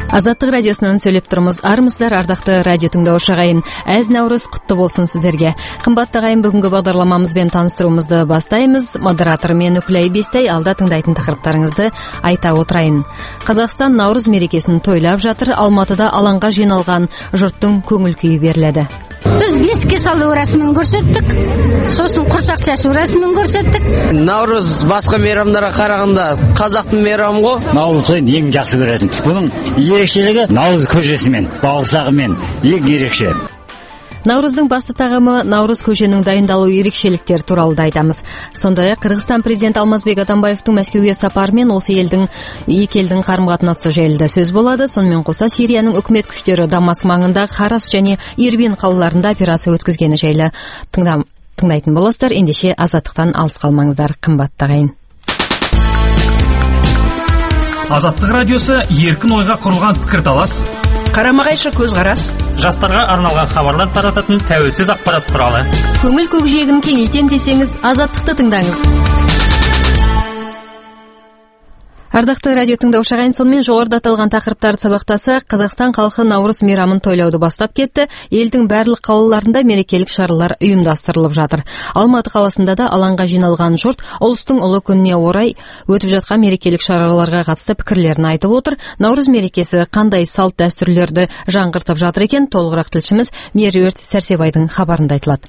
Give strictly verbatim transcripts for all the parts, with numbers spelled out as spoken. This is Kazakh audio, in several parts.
Азаттық радиосынан сөйлеп тұрмыз. Армыздар, ардақты радио тыңдаушы ағайын. Әз Наурыз құтты болсын сіздерге. Қымбатты ағайын, бүгінгі бағдарламамызбен таныстыруымызды бастаймыз. Модератор мен Үкілай Бестай, алда тыңдайтын тақырыптарыңызды айта отырайын. Қазақстан Наурыз мерекесін тойлап жатыр. Алматыда алаңға жиналған жұрттың көңіл күйі беріледі. Біз бесікке салу рәсімін көрсеттік, сосын құрсақ шашу рәсімін көрсеттік. Наурыз басқа мейрамдарға қарағанда қазақтың мейрамы ғой. Наурыз тойын ең жақсы көретін. Бұның ерекшелігі наурыз көжесімен, бауырсағымен ең ерекше. Наурыздың басты тағамы наурыз көженің дайындалу ерекшеліктері туралы да айтамыз. Сондай-ақ Қырғызстан президенті Алмазбек Атамбаевтың Мәскеуге сапарымен осы елдің екі елдің қарым-қатынасы жайлы сөз болады. Сонымен қоса Сирияның үкімет күштері Дамаск маңында Харас және Ирбин қалаларында операция өткізгені жайлы тыңдайтын боласыздар. Ендеше азаттықтан алыс қалмаңыздар, қымбатты ағайын. Азаттық радиосы еркін ойға құрылған пікірталас, қарама-қайшы көзқарас, жастарға арналған хабарлар тарататын тәуелсіз ақпарат құралы. Көңіл көкжиегін кеңейтем десеңіз, азаттықты тыңдаңыз. Ардақты радио тыңдаушы ағайын, сонымен жоғарыда аталған тақырыптарды сабақтаса, Қазақстан халқы Наурыз мейрамын тойлауды бастап кетті. Елдің барлық қалаларында мерекелік шаралар ұйымдастырылып жатыр. Алматы қаласында да алаңға жиналған жұрт ұлыстың ұлы күніне орай өтіп жатқан мерекелік шараларға қатысты пікірлерін айтып отыр. Наурыз мерекесі қандай салт дәстүрлерді жаңғыртып жатыр екен, толығырақ тілшіміз Меруерт Сәрсебайдың хабарында айтылады.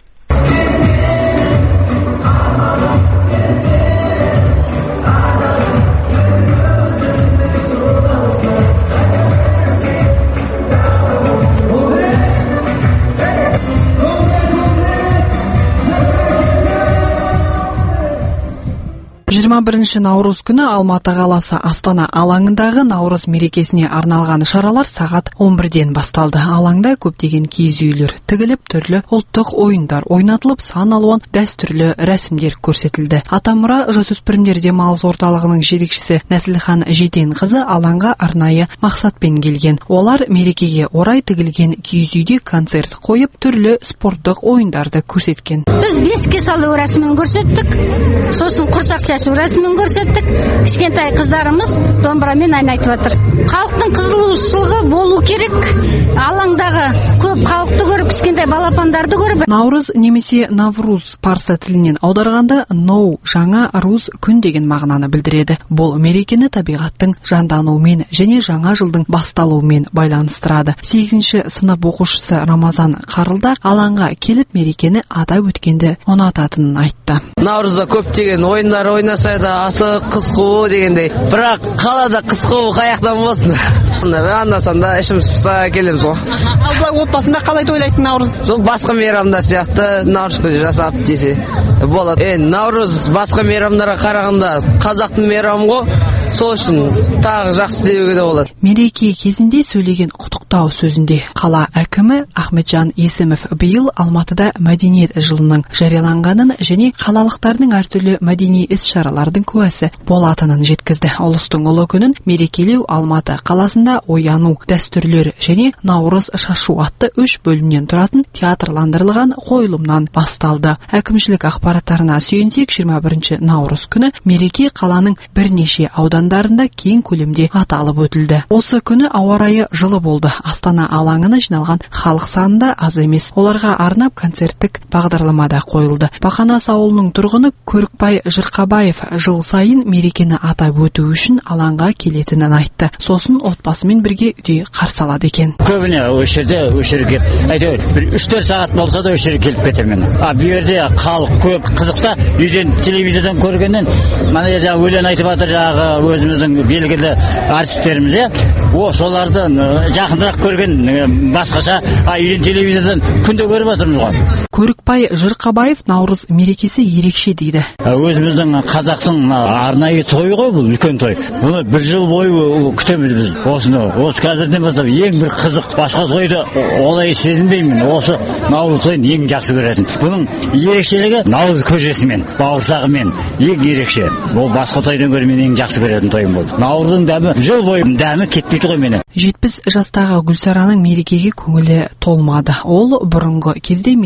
жиырма бірінші наурыз күні Алматы қаласы Астана алаңындағы наурыз мерекесіне арналған шаралар сағат он бірден басталды. Алаңда көптеген киіз үйлер тігіліп, түрлі ұлттық ойындар ойнатылып, сан алуан дәстүрлі рәсімдер көрсетілді. Атамұра жасөспірімдер демалыс орталығының жетекшісі Нәсілхан Жетенқызы алаңға арнайы мақсатпен келген. Олар мерекеге орай тігілген киіз үйде концерт қойып, түрлі спорттық ойындарды көрсеткен. Біз бесікке салу рәсімін көрсеттік, сосын құрсақ шашу рәсімін көрсеттік. Кішкентай қыздарымыз домбырамен ойнайтып жатыр. Халықтың қызығушылығы болу керек. Алаңдағы көп халықты көріп, кішкентай балапандарды көріп. Наурыз немесе Навруз парсы тілінен аударғанда ноу, жаңа руз күн деген мағынаны білдіреді. Бұл мерекені табиғаттың жандануымен және жаңа жылдың басталуымен байланыстырады. сегізінші сынып оқушысы Рамазан Қарылда алаңға келіп мерекені атап өткенді ұнататынын айтты. Наурызда көптеген ойындар ойнасайды, асық, қыз қуу дегендей. Бірақ қалада қыз қуу қаяқтан болсын. Анда-санда ішіміз пыса келеміз ғой. Ал былай отбасында қалай тойлайсың Наурыз? Сол басқа мейрамда сияқты наурыз көже жасап десе болады. Е, Наурыз басқа мейрамдарға қарағанда қазақтың мейрамы ғой. Сол үшін тағы жақсы деуге де болады. Мереке кезінде сөйлеген құттықтау сөзінде қала әкімі Ахметжан Есімов биыл Алматыда мәдениет жылының жарияланғанын және қалалықтардың әртүрлі мәдени іс-шаралардың куәсі болатынын жеткізді. Ұлыстың ұлы күнін мерекелеу Алматы қаласында ояну дәстүрлер және наурыз шашу атты үш бөлімнен тұратын театрландырылған қойылымнан басталды. Әкімшілік ақпараттарына сүйенсек, жиырма бірінші наурыз күні мереке қаланың бірнеше аудандарында кең көлемде аталып өтілді. Осы күні ауа райы жылы болды. Астана алаңына жиналған халық саны да аз емес. Оларға арнап концерттік бағдарламада қойылды. Бақанас ауылының тұрғыны Көрікбай Жырқабаев жыл сайын мерекені атап өту үшін алаңға келетінін айтты. Сосын отбасымен бірге үйде қарсы алады екен. Көбіне өшірде өшіріп келіп, әйтеуір үш төрт сағат болса да өшіріп келіп кетемін. А бұл жерде халық көп қызықта, үйден телевизордан көргеннен, мына жерде өлең айтып жатыр жағы өзіміздің белгілі артистеріміз, е. О, соларды жақынырақ көрген басқаша, а үйден телевизордан күнде көріп жатырмыз ғой. Көрікбай Жырқабаев наурыз мерекесі ерекше дейді. Өзіміздің қазақтың арнайы той ғой, бұл үлкен той. Бұны бір жыл бойы күтеміз біз. Осыны, осы қазірден бастап ең бір қызық, басқа тойды олай сезінбеймін. Осы наурыз тойын ең жақсы көретін. Бұның ерекшелігі наурыз көжесімен, бауырсағымен ең ерекше. Бұл басқа тойдан гөрі мен ең жақсы көретін тойым болды. Наурыздың дәмі, жыл бойы дәмі кетпейді ғой мені. жетпіс жастағы Гүлсараның мерекеге көңілі толмады. Ол бұрынғы кезде мейрам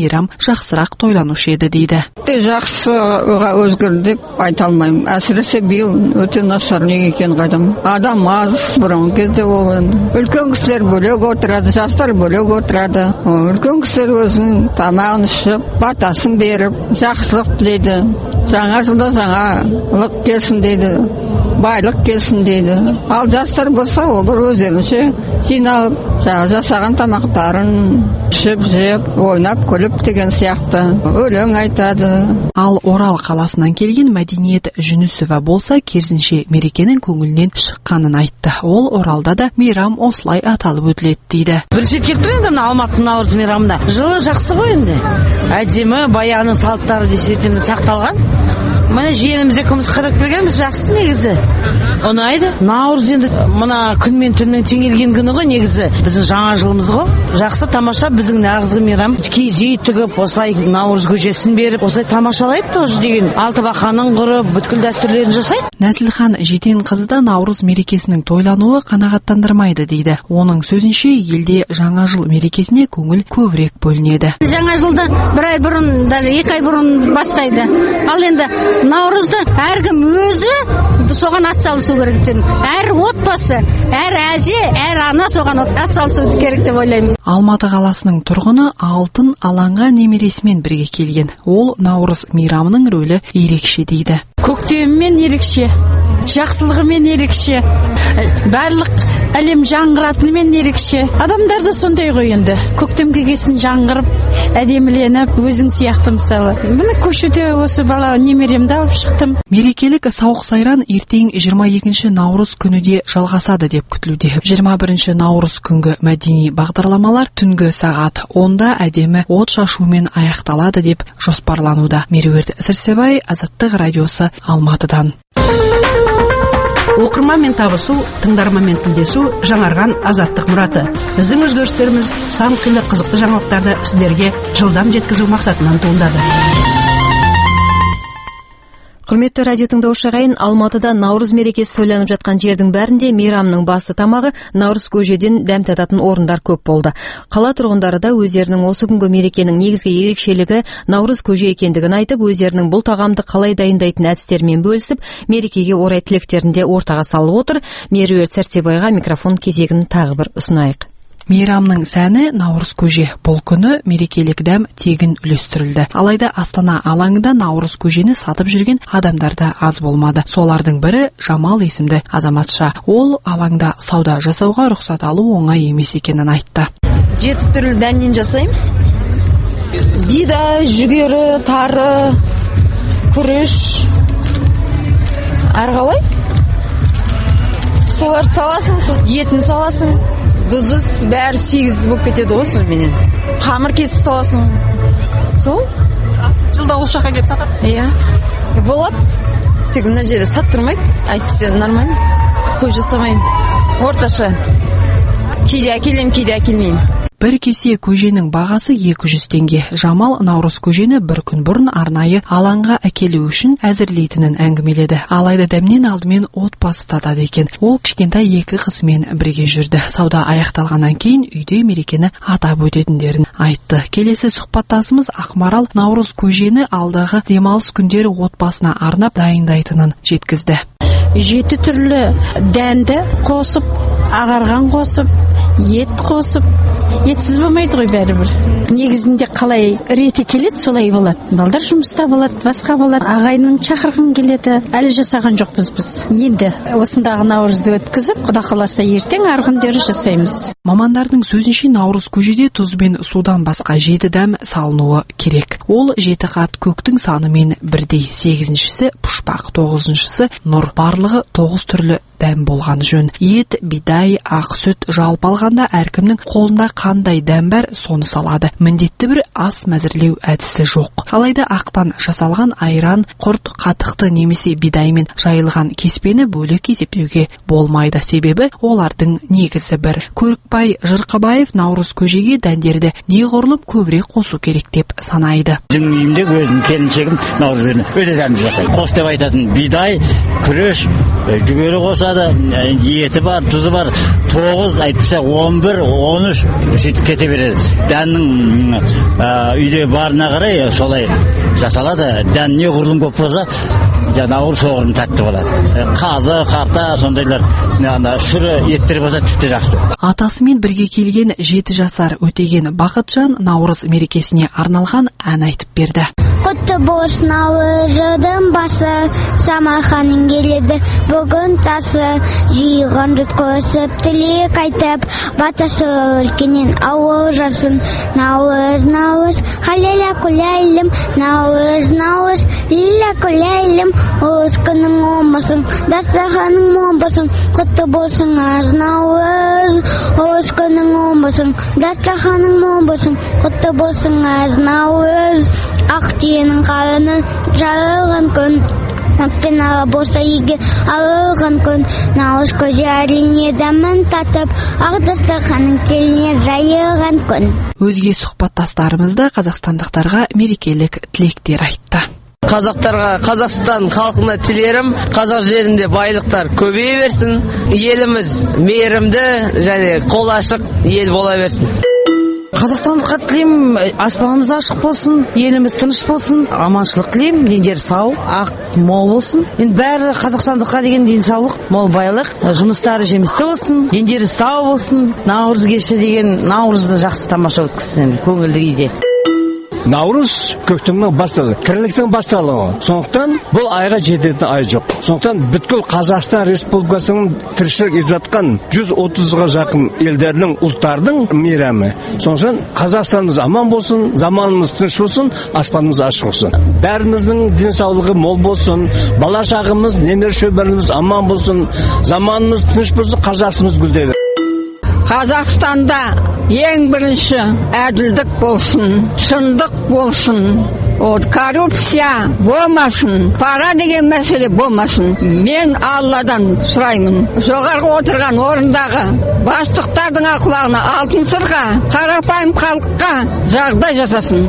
жақсырақ тойланушы еді дейді. Жақсыға өзгерді деп айта алмаймын. Әсіресе биыл өте нашар. Неге екенін қайдам. Адам аз, бұрынғы кезде ол енді. Үлкен кісілер бөлек отырады, жастар бөлек отырады. Үлкен кісілер өзінің тамағын ішіп, батасын беріп, жақсылық тілейді. Жаңа жылда жаңалық келсін дейді, байлық келсін дейді. Ал жастар болса, олар өздерінше жиналып, жасаған тамақтарын ішіп, жеп, ойнап, күліп деген сияқты өлең айтады. Ал Орал қаласынан келген Мәдениет Жүнісова болса, керісінше мерекенің көңілінен шыққанын айтты. Ол Оралда да мейрам осылай аталып өтіледі дейді. Бірінші келіп тұр енді Алматы наурыз мейрамында. Жылы жақсы ғой енді. Әдемі, баяғының салттары десетін сақталған. Міне жиенімізде күміс қырық білгенбіз, жақсы негізі. Ұнайды. Наурыз енді мына күн мен түннің теңелген күні ғой негізі. Біздің жаңа жылымыз ғой. Жақсы тамаша біздің нағызғы мейрам. Киіз үй тігіп, осылай наурыз көжесін беріп, осылай тамашалайды тоже деген. Алтыбақаның құрып, бүткіл дәстүрлерін жасайды. Нәсілхан Жетенқызы да наурыз мерекесінің тойлануы қанағаттандырмайды дейді. Оның сөзінше елде жаңа жыл мерекесіне көңіл көбірек бөлінеді. Жаңа жылды бір ай бұрын, даже екі ай бұрын бастайды. Ал енді наурызды әркім өзі соған атсалысу керек деп. Әр отбасы, әр әже, әр ана соған атсалысу керек деп ойлаймын. Алматы қаласының тұрғыны Алтын алаңға немересімен бірге келген. Ол наурыз мейрамының рөлі ерекше дейді. Көктеммен ерекше, жақсылығымен ерекше, барлық әлем жаңғыратынымен ерекше. Адамдар да сондай ғой енді. Көктемге келсін жаңғырып, әдеміленіп, өзің сияқты мысалы. Міне көшеде осы бала немеремді алып шықтым. Мерекелік сауық сайран ертең жиырма екінші наурыз күні де жалғасады деп күтілуде. жиырма бірінші наурыз күнгі мәдени бағдарламалар түнгі сағат онда әдемі от шашумен аяқталады деп жоспарлануда. Меруерт Сәрсебай, Азаттық радиосы, Алматыдан. Оқырманмен табысу, тыңдарманмен тілдесу жаңарған Азаттық мұраты. Біздің өзгерістеріміз сан қилы қызықты жаңалықтарды сіздерге жылдам жеткізу мақсатынан туындады. Құрметті радио тыңдаушы ағайын, Алматыда наурыз мерекесі тойланып жатқан жердің бәрінде мейрамның басты тамағы наурыз көжеден дәм тататын орындар көп болды. Қала тұрғындары да өздерінің осы күнгі мерекенің негізгі ерекшелігі наурыз көже екендігін айтып, өздерінің бұл тағамды қалай дайындайтын әдістермен бөлісіп, мерекеге орай тілектерін де ортаға салып отыр. Меруерт Сәрсебайға микрофон кезегін тағы бір ұсынайық. Мейрамның сәні наурыз көже. Бұл күні мерекелік дәм тегін үлестірілді. Алайда Астана алаңында наурыз көжені сатып жүрген адамдар да аз болмады. Солардың бірі Жамал есімді азаматша. Ол алаңда сауда жасауға рұқсат алу оңай емес екенін айтты. Жеті түрлі дәннен жасаймын. Бидай, жүгері, тары, күріш, әрғалай. Соларды саласың, етін саласың. Дұзыз бәрі сегіз болып кетеді ғой сонымен. Қамыр кесіп саласың. Сол? Жылда ол шақа келіп сатады? Иә. Болады. Тек мына жерде саттырмайды. Әйтпесе нормально. Көп жасамаймын. Орташа. Кейде әкелем, кейде әкелмеймін. Бір кесе көженің бағасы екі жүз теңге. Жамал наурыз көжені бір күн бұрын арнайы алаңға әкелу үшін әзірлейтінін әңгімеледі. Алайда дәмнен алдымен отбасы татады екен. Ол кішкентай екі қызымен бірге жүрді. Сауда аяқталғаннан кейін үйде мерекені атап өтетіндерін айтты. Келесі сұхбаттасымыз Ақмарал наурыз көжені алдағы демалыс күндері отбасына арнап дайындайтынын жеткізді. Жеті түрлі дәнді қосып, ағарған қосып, ет қосып, етсіз болмайды ғой бәрібір. Негізінде қалай реті келеді, солай болады. Балдар жұмыста болады, басқа болады. Ағайынның шақырғың келеді. Әлі жасаған жоқпыз біз. Енді осындағы наурызды өткізіп, Құда қаласа ертең арғындері жасаймыз. Мамандардың сөзінше наурыз көжеде тұз бен судан басқа жеті дәм салынуы керек. Ол жеті қат көктің санымен бірдей. Сегізіншісі пұшпақ, тоғызыншысы нұр. Барлығы тоғыз түрлі дәм болған жөн. Ет, бидай, ақ сүт, жалпы алғанда әркімнің қолында қандай дәм бар, соны салады. Міндетті бір ас мәзірлеу әдісі жоқ. Алайда ақтан жасалған айран, құрт, қатықты немесе бидаймен жайылған кеспені бөлек есептеуге болмайды. Себебі олардың негізі бір. Көрікбай Жырқыбаев наурыз көжеге дәндерді неғұрлым көбірек қосу керек деп санайды. Менің үйімде өзім келіншегім наурыз көжені өте дәмді жасайды. Қос деп айтатын бидай, күріш, жүгері қосады, еті бар, тұзы бар, тоғыз, әйтпесе он бір, он үш сөйтіп кете береді. Дәннің үйде барына қарай солай жасалады. Дән не құрылым көп болса, наурыз соғырым тәтті болады. Қазы, қарта, сондайлар, сүрі еттер болса тіпті жақсы. Атасымен бірге келген жеті жасар Өтеген Бақытжан наурыз мерекесіне арналған ән айтып берді. Құтты болсын наурыздың басы, Самарқаның келеді бүгін тасы, жиған жұрт қосып тілек айтып, батасы өлкенен ауыл жасын. Наурыз, наурыз, халеля күләйлім, наурыз, наурыз, лиля күләйлім, өз күнің оңбасын, дастарханың оңбасын, құтты болсын аз наурыз, өз күнің оңбасын, дастарханың оңбасын, құтты болсын аз наурыз. Ақ түйенің қарыны жарылған күн, отпен ала болса егер арылған күн, наурыз көже әрине дәмін татып, ақ дастарханның теліне жайылған күн. Өзге сұхбаттастарымыз да қазақстандықтарға мерекелік тілектер айтты. Қазақтарға, Қазақстан халқына тілерім, қазақ жерінде байлықтар көбейе берсін, еліміз мейірімді және қол ашық ел бола берсін. Қазақстандыққа тілеймін, аспанымыз ашық болсын, еліміз тыныш болсын, аманшылық тілеймін, дендері сау, ақ мол болсын. Енді бәрі қазақстандыққа деген денсаулық, мол байлық, жұмыстары жемісті болсын, дендері сау болсын. Наурыз кеші деген наурызды жақсы тамаша өткізсін, көңілді күйде. Наурыз көктемнің басталығы, тірліктің басталығы. Сондықтан бұл айға жететін ай жоқ. Сондықтан бүткіл Қазақстан Республикасының тіршілік етіп жатқан жүз отызға жақын елдердің ұлттардың мейрамы. Сондықтан Қазақстанымыз аман болсын, заманымыз тыныш болсын, аспанымыз ашық болсын. Бәріміздің денсаулығы мол болсын, бала шағымыз, немере шөберіміз аман болсын, заманымыз тыныш болсын, қазақстымыз гүлдеп. Қазақстанда ең бірінші әділдік болсын, шындық болсын, от коррупция болмасын, пара деген мәселе болмасын. Мен Алладан сұраймын, жоғарғы отырған орындағы бастықтардың құлағына алтын сырға, қарапайым халыққа жағдай жасасын.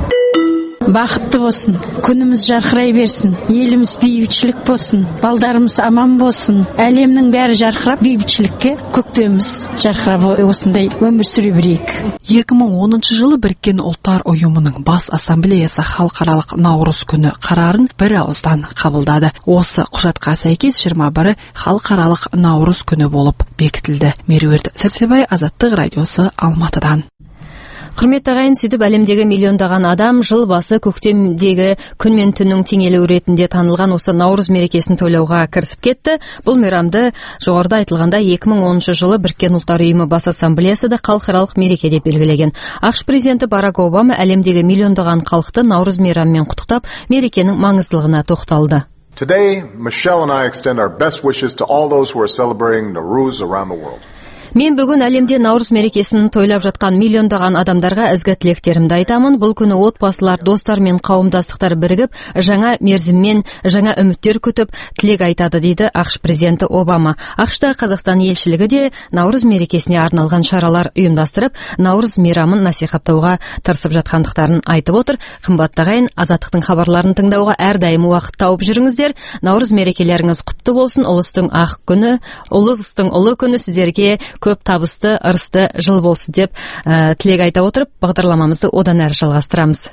Бақытты болсын, күніміз жарқырай берсін, еліміз бейбітшілік болсын, балдарымыз аман болсын, әлемнің бәрі жарқырап бейбітшілікке, көктеміміз жарқырап осындай өмір сүре берейік. екі мың оныншы жылы Біріккен ұлттар ұйымының бас ассамблеясы халықаралық наурыз күні қарарын бір ауыздан қабылдады. Осы құжатқа сәйкес жиырма бірі халықаралық наурыз күні болып бекітілді. Меруерт Сәрсебай, Азаттық радиосы, Алматыдан. Құрметті ағайын, сөйтіп әлемдегі миллиондаған адам жыл басы көктемдегі күн мен түннің теңелуі ретінде танылған осы наурыз мерекесін тойлауға кірісіп кетті. Бұл мейрамды жоғарыда айтылғанда екі мың оныншы жылы Біріккен ұлттар ұйымы бас ассамблеясы да халықаралық мереке деп белгілеген. ақш президенті Барак Обама әлемдегі миллиондаған халықты наурыз мейрамымен құттықтап, мерекенің маңыздылығына тоқталды. Today, Michelle and I extend our best wishes to all those who are celebrating Nowruz around the world. Мен бүгін әлемде наурыз мерекесін тойлап жатқан миллиондаған адамдарға ізгі тілектерімді айтамын. Бұл күні отбасылар, достар мен қауымдастықтар бірігіп, жаңа мерзіммен жаңа үміттер күтіп, тілек айтады дейді ақш президенті Обама. ақшта Қазақстан елшілігі де наурыз мерекесіне арналған шаралар ұйымдастырып, наурыз мейрамын насихаттауға тырысып жатқандықтарын айтып отыр. Қымбатты ағайын, Азаттықтың хабарларын тыңдауға әрдайым уақыт тауып жүріңіздер. Наурыз мерекелеріңіз құтты болсын. Ұлыстың ақ күні, ұлыстың ұлы күні сіздерге көп табысты, ырысты жыл болсын деп ә, тілек айта отырып, бағдарламамызды одан әрі жалғастырамыз.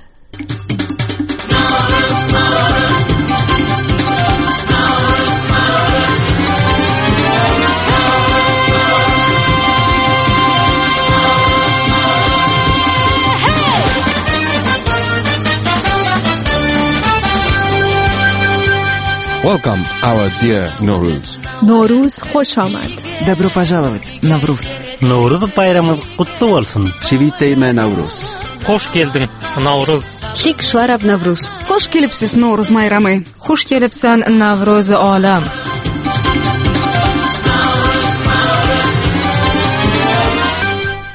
Welcome, our dear Nowruz. Nowruz خوش آمد. Добро пожаловать, Навруз. Nowruz bayramı kutlu olsun. Привитейме Навруз. Hoş geldin Nowruz. Шик швараб Навруз. Hoş kelibsiz Nowruz bayramı. Hoş kelibsan Nowruz olam.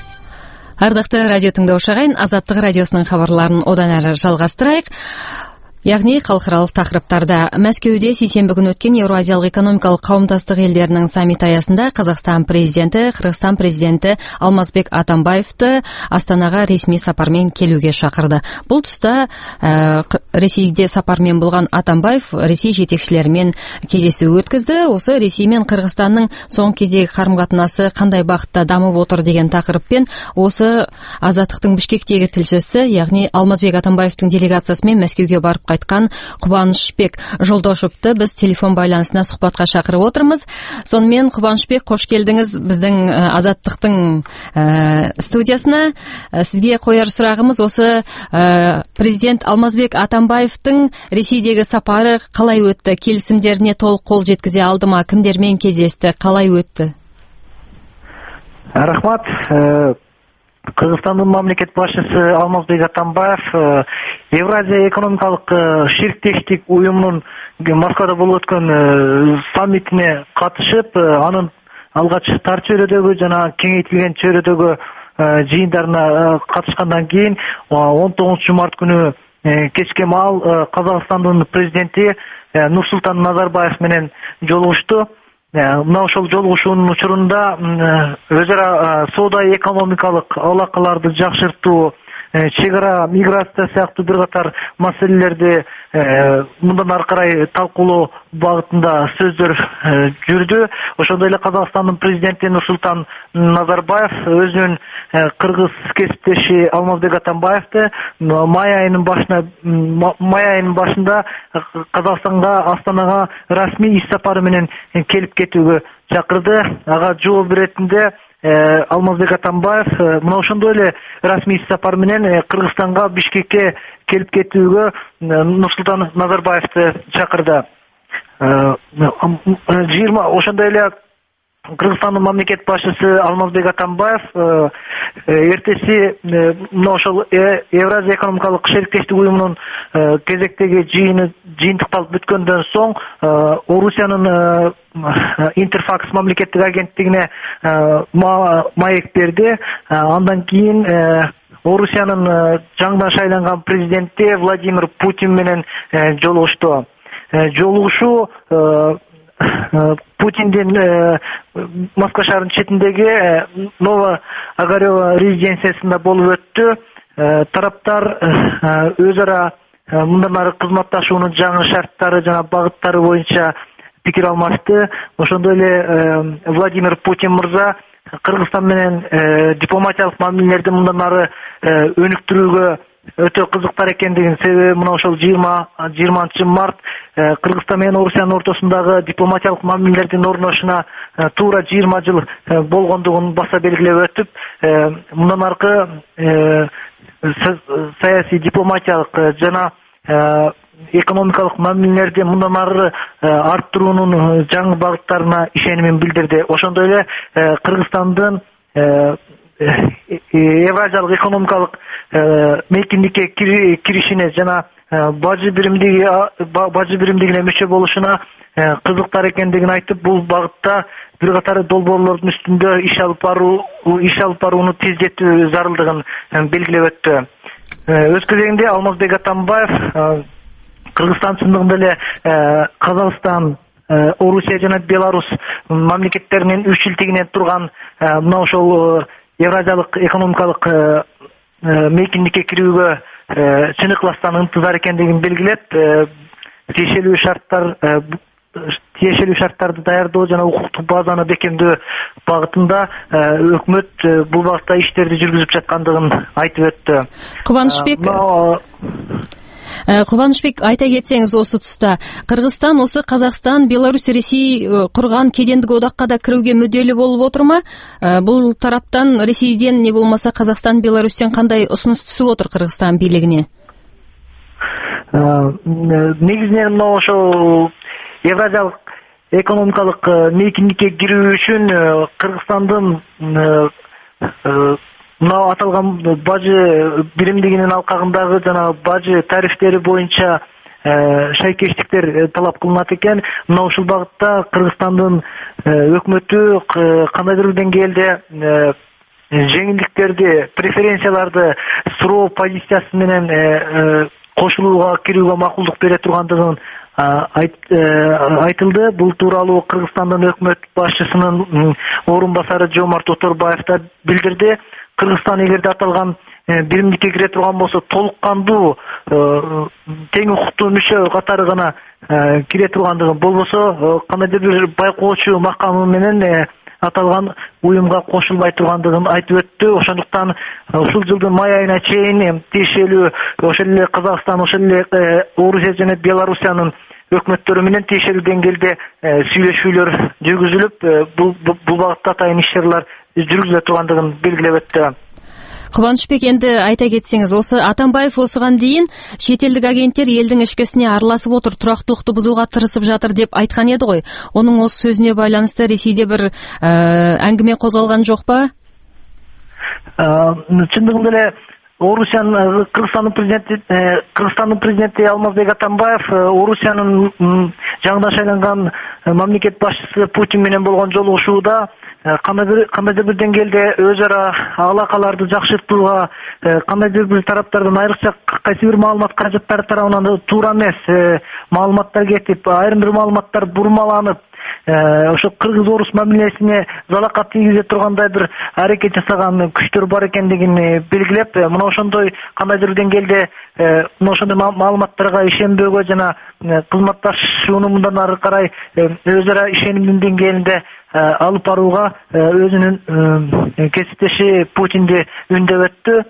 Ардақты радио тыңдаушы ағайын, Азаттық радиосының хабарларын одан әрі жалғастырайық. Яғни халықаралық тақырыптарда Мәскеуде сейсенбі күні өткен Еуразиялық экономикалық қауымдастық елдерінің саммиті аясында Қазақстан президенті, Қырғызстан президенті Алмазбек Атамбаевты Астанаға ресми сапармен келуге шақырды. Бұл тұста ә, Ресейде сапармен болған Атамбаев Ресей жетекшілерімен кездесу өткізді. Осы Ресей мен Қырғызстанның соңғы кездегі қарым-қатынасы қандай бағытта дамып отыр деген тақырыппен осы Азаттықтың Бішкектегі тілшісі, яғни Алмазбек Атамбаевтың делегациясымен Мәскеуге барып қайтқан Құбанышбек Жолдошевты біз телефон байланысына сұхбатқа шақырып отырмыз. Сонымен Құбанышбек, қош келдіңіз біздің Азаттықтың ә, студиясына. Сізге қояр сұрағымыз осы ә, президент Алмазбек Атамбаевтың Ресейдегі сапары қалай өтті? Келісімдеріне толық қол жеткізе алды ма? Кімдермен кездесті? Қалай өтті? Рахмат. Қырғызстанның мемлекет басшысы Алмазбек Атамбаев Евразия экономикалық шеріктестік ұйымының Москвада болып өткен саммитіне қатысып, анын алғаш тар чөйрөдөгү жана кеңейтилген чөйрөдөгү жыйындарына катышкандан кийин он тогузунчу март күнү кечке маал Казакстандын президенти Нурсултан Назарбаев менен жолугушту. Мына ошол жолугушуунун учурунда өз ара соода экономикалык алакаларды жакшыртуу, чек ара миграция сыяктуу бир катар маселелерди мындан ары карай талкуулоо багытында сөздөр жүрдү. Ошондой эле Казакстандын президенти Нурсултан Назарбаев өзүнүн кыргыз кесиптеши Алмазбек Атамбаевди май айынын башына май айынын башында Казакстанга, Астанага расмий иш сапары менен келип кетүүгө чакырды. Ага жооп беретинде Алмазбек Атамбаев мына ошондой эле расмий иш сапар менен Кыргызстанга, Бишкекке келип кетүүгө Нурсултан Назарбаевди чакырды. жыйырма ошондой эле Кыргызстандын мамлекет башчысы Алмазбек Атамбаев эртеси мына ошол Евразия экономикалык шериктештик уюмунун кезектеги жыйыны жыйынтыкталып бүткөндөн соң Орусиянын Интерфакс мамлекеттик агенттигине маек берди. Андан кийин Орусиянын жаңыдан шайланган президенти Владимир Путин менен жолугушту. Жолугушуу Путиндин Москва шаарынын четиндеги Ново Огарево резиденциясында болуп өттү. Тараптар өз ара мындан ары кызматташуунун жаңы шарттары жана багыттары боюнча пикир алмашты. Ошондой эле Владимир Путин мырза Кыргызстан менен дипломатиялык мамилелерди мындан ары өнүктүрүүгө өтө кызыктар экендигин, себеби мына ошол жыйырманчы март Кыргызстан менен Орусиянын ортосундагы дипломатиялык мамилелердин орношуна туура жыйырма жыл болгондугун баса белгилеп өтүп, мындан аркы саясий дипломатиялык жана экономикалык мамилелерди мындан ары арттыруунун жаңы багыттарына ишенимин билдирди. Ошондой эле Кыргызстандын Евразиялык экономикалык мейкиндикке киришине жана бажы биримдиги бажы биримдигине мүчө болушуна кызыктар экендигин айтып, бул багытта бир катар долбоорлордун үстүндө иш алып баруу иш алып барууну тездетүү зарылдыгын белгилеп өттү. Өз кезегинде Алмазбек Атамбаев Кыргызстан чындыгында эле Казакстан, Орусия жана Беларусь мамлекеттеринин үч илтигинен турган мына ошол Евразиялык экономикалык мейкиндикке кирүүгө чын ыкластан ынтызар экендигин белгилеп, тиешелүү шарттар тиешелүү шарттарды даярдоо жана укуктук базаны бекемдөө багытында өкмөт бул багытта иштерди жүргүзүп жаткандыгын айтып өттү. Кубанычбек Кубанычбек, айта кетсеңиз осы тұста Кыргызстан осы Казакстан, Беларусь, Ресей курган кедендик одакка да кирүүгө мүдделүү болуп отурма? Бул тараптан Ресейден не болмаса Казакстан, Беларустен кандай усунус түсүп отур Кыргызстан бийлигине? Негизинен мына ошол Евразиялык экономикалык мейкиндикке кирүү үчүн Кыргызстандын мына аталган бажы биримдигинин алкагындагы жана бажы тарифтери боюнча шайкештиктер талап кылынат экен. Мына ушул багытта Кыргызстандын өкмөтү кандайдыр бир деңгээлде жеңилдиктерди, преференцияларды суроо позициясы менен кошулууга кирүүгө макулдук бере тургандыгын айтылды. Бул тууралуу Кыргызстандын өкмөт башчысынын орун басары Жомарт Оторбаев да билдирди. Кыргызстан эгерде аталган биримдикке кире турган болсо толук кандуу тең укуктуу мүчө катары гана кире тургандыгы, болбосо кандайдыр бир байкоочу макамы менен аталган уюмга кошулбай тургандыгын айтып өттү. Ошондуктан ушул жылдын май айына чейин тиешелүү ошол эле Казакстан, ошол эле Орусия жана Белоруссиянын өкмөттөрү менен тиешелүү деңгээлде сүйлөшүүлөр жүргүзүлүп, бул бул багытта атайын иш-чаралар жүргүзүлө тургандыгын белгилеп өттү. Кубанычбек, энди айта кетсеңиз, осы Атамбаев осыған дейін шетелдик агенттер элдин ичкисине араласып отур, турактуулукту бузууга тырышып жатыр деп айткан эди ғой. Онун осы сөзүнө байланыштуу Ресейде бир әңгиме козголган жок ба? Чындыгында эле Орусиянын Кыргызстандын президенти Кыргызстандын президенти Алмазбек Атамбаев Орусиянын жаңыдан шайланган мамлекет башчысы Путин менен болгон жолугушууда кандайдыр бир деңгээлде өз ара алакаларды жакшыртууга, кандайдыр бир тараптардан айрыкча кайсы бир маалымат каражаттары тарабынан туура эмес маалыматтар кетип, айрым бир маалыматтар бурмаланып, ошо кыргыз-орус мамилесине залакат тийгизе тургандай бир аракет жасаган күчтөр бар экендигин белгилеп, мына ошондой кандайдыр деңгээлде мына ошондой маалыматтарга ишенбөөгө жана кызматташууну мындан ары карай өз ара ишенимдин деңгээлинде алып барууга өзүнүн кесиптеши Путинди үндөп өттү.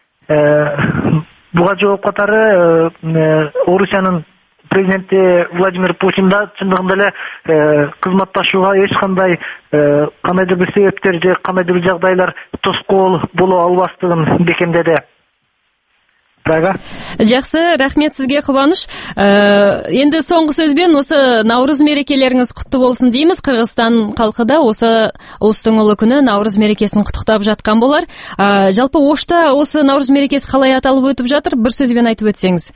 Буга жооп катары Орусиянын президенти Владимир Путин да чындыгында эле кызматташууга эч кандай кандайдыр бир себептер же кандайдыр бир жагдайлар тоскоол боло албастыгын бекемдеди. Жакшы, рахмет сизге, Кубаныч. Энди соңку сөзбен осы Наурыз мерекелериңиз куттуу болсун деймиз. Кыргызстан калкы да осы улустун улуу күнү Наурыз мерекесин куттуктап жаткан болар. Жалпы Ошто осы Наурыз мерекеси калай аталып өтүп жатыр? Бир сөзбен айтып өтсеңиз.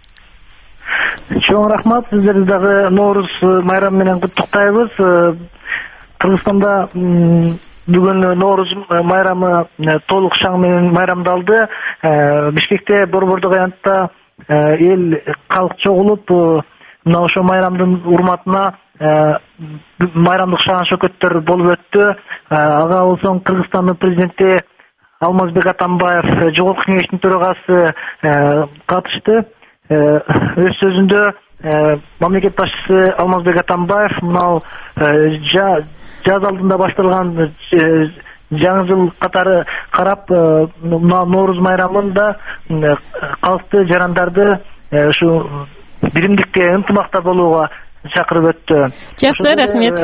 Чоң рахмат, сиздерди дагы Наурыз майрамы менен куттуктайбыз. Кыргызстанда бүгүн Наурыз майрамы толук шаң менен майрамдалды. Бишкекте борбордук аянтта эл калк чогулуп, мына ошо майрамдын урматына майрамдык шаан шөкөттөр болуп өттү. Ага болсоң Кыргызстандын президенти Алмазбек Атамбаев, Жогорку Кеңештин төрагасы катышты. Өз сөзүндө мамлекет башчысы Алмазбек Атамбаев мына жаз алдында башталган жаңы жыл катары карап, мына Наурыз майрамында калкты жарандарды ушу биримдикте, ынтымакта болууга чакырып өттү. Жакшы, рахмет.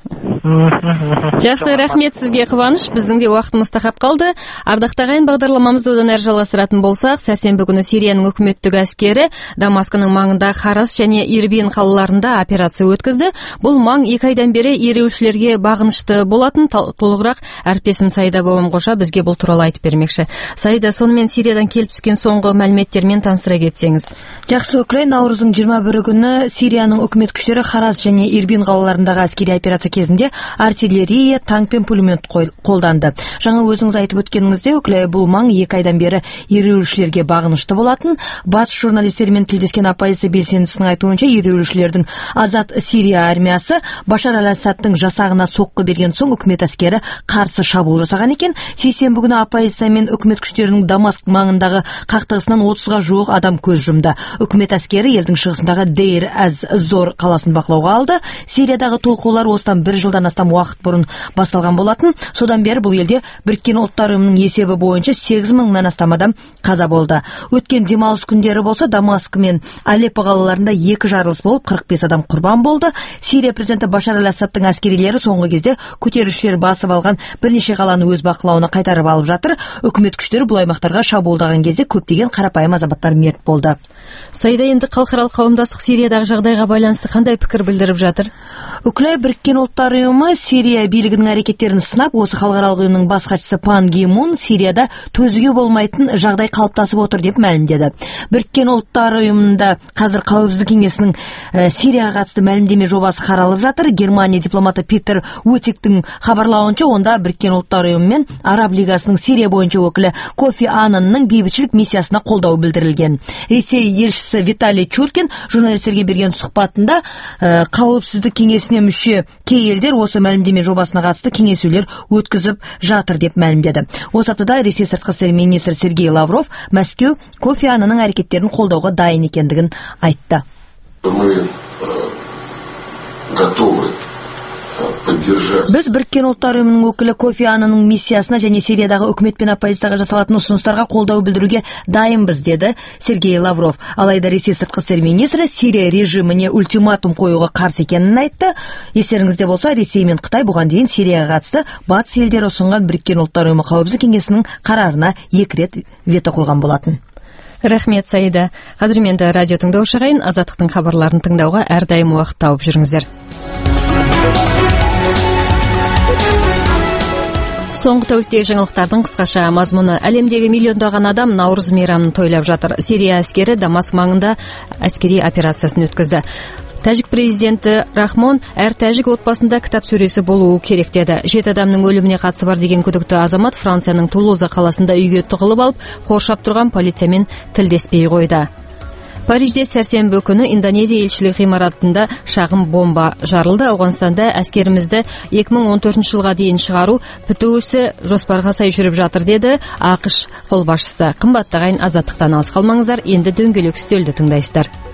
Жакшы, рахмет сизге, Кубаныч. Биздин де убактыбыз такап калды. Ардактуу агайын, багдарламамызды одан ары жалгастыратын болсак, сәрсенбі күнү Сириянын өкмөттүк аскери Дамаскынын маңында Харас және Ирбин калаларында операция өткөздү. Бул маң эки айдан бери эреүүчүлөргө багынычты болатын. Толугураак әріптесім Сайда Бабам Коша бизге бул тууралуу айтып бермекчи. Сайда, сонымен Сириядан келип түскөн соңку маалыметтер менен таныстыра кетсеңиз. Жакшы, Украй Наурыздын жыйырма бири күнү Сириянын өкмөт күчтөрү Харас және Ирбин калаларындагы аскери операция кезинде артиллерия, танк пен пулемет колданды. Жаңа өзүңүз айтып өткениңизде, Украй бул маң эки айдан бери эреүүчүлөргө багынычты болатын. Батыш журналисттери менен тилдескен оппозиция белсендисинин айтуунча, эреүүчүлөрдүн Азат Сирия армиясы Башар ал-Асадтын жасагына сокку берген соң өкмөт аскери каршы шабуул жасаган экен. Сейсенбі күнү оппозиция менен өкмөт күчтөрүнүн Дамаск маңындагы кактыгысынан отузга жуuk адам көз жумду. Өкмөт аскери элдин чыгышындагы Дейр аз-Зор каласын баклоого алды. Сириядагы толкуулар осыдан бир жылдан астам убакыт мурун башталган болатын. Содан бери бул элде Бириккен Улуттар уюмунун эсеби боюнча сегиз миңден астам адам каза болду. Өткөн демалыш күндөрү болсо Дамаск менен Алеппо калаларында эки жарылыш болуп, кырк беш адам курбан болду. Сирия президенти Башар ал-Асадтын аскерилери соңку кезде көтерүүчүлөр басып алган бир нече каланы өз бакылауына кайтарып алып жатыр. Өкмөт күчтөрү бул аймактарга шабуулдаган кезде көптөгөн карапайым азаматтар мерт болду. Сайда, энди калкаралык кавымдастык Сириядагы жагдайга байланыштуу кандай пикир билдирип жатыр? Үкілі Біріккен Ұлттар ұйымы Сирия билігінің әрекеттерін сынап, осы халықаралық ұйымның бас хатшысы Пан Ги Мун Сирияда төзуге болмайтын жағдай қалыптасып отыр деп мәлімдеді. Біріккен Ұлттар ұйымында қазір Қауіпсіздік кеңесінің ә, Сирияға қатысты мәлімдеме жобасы қаралып жатыр. Германия дипломаты Питер Утиктің хабарлауынша, онда Біріккен Ұлттар ұйымы мен Араб лигасының Сирия бойынша өкілі Кофи Аннанның бейбітшілік миссиясына қолдау білдірілген. Ресей елшісі Виталий Чуркин журналистерге берген сұхбатында ә, Қауіпсіздік кеңесіне мүше кей елдер осы мәлімдеме жобасына қатысты кеңесулер өткізіп жатыр деп мәлімдеді. Осы аптада Ресей сыртқы істер министрі Сергей Лавров Мәскеу Кофи Аннанның әрекеттерін қолдауға дайын екендігін айтты. Мы готовы Біз Біріккен Ұлттар ұйымының өкілі Кофи Аннанның миссиясына және Сириядағы үкімет пен оппозицияға жасалатын ұсыныстарға қолдау білдіруге дайынбыз, деді Сергей Лавров. Алайда Ресей сыртқы істер министрі Сирия режиміне ультиматум қоюға қарсы екенін айтты. Естеріңізде болса, Ресей мен Қытай бұған дейін Сирияға қатысты батыс елдері ұсынған Біріккен Ұлттар ұйымы Қауіпсіздік кеңесінің қарарына екі рет вето қойған болатын. Рахмет, Саида. Қадірменді радио тыңдаушы ағайын, Азаттықтың хабарларын тыңдауға әрдайым уақыт тауып жүріңіздер. Соңғы тәуліктегі жаңалықтардың қысқаша мазмұны. Әлемдегі миллиондаған адам Наурыз мейрамын тойлап жатыр. Сирия әскері Дамаск маңында әскери операциясын өткізді. Тәжік президенті Рахмон әр тәжік отбасында кітап сөресі болуы керек деді. Жеті адамның өліміне қатысы бар деген күдікті азамат Францияның Тулуза қаласында үйге тығылып алып, қоршап тұрған полициямен тілдеспей қойды. Парижде сәрсенбі күні Индонезия елшілік ғимаратында шағын бомба жарылды. Ауғанстанда әскерімізді екі мың он төртінші жылға дейін шығару бітуісі жоспарға сай жүріп жатыр, деді ақш қолбасшысы. Қымбатты ағайын, Азаттықтан алыс қалмаңыздар. Енді дөңгелек үстелді тыңдайсыздар.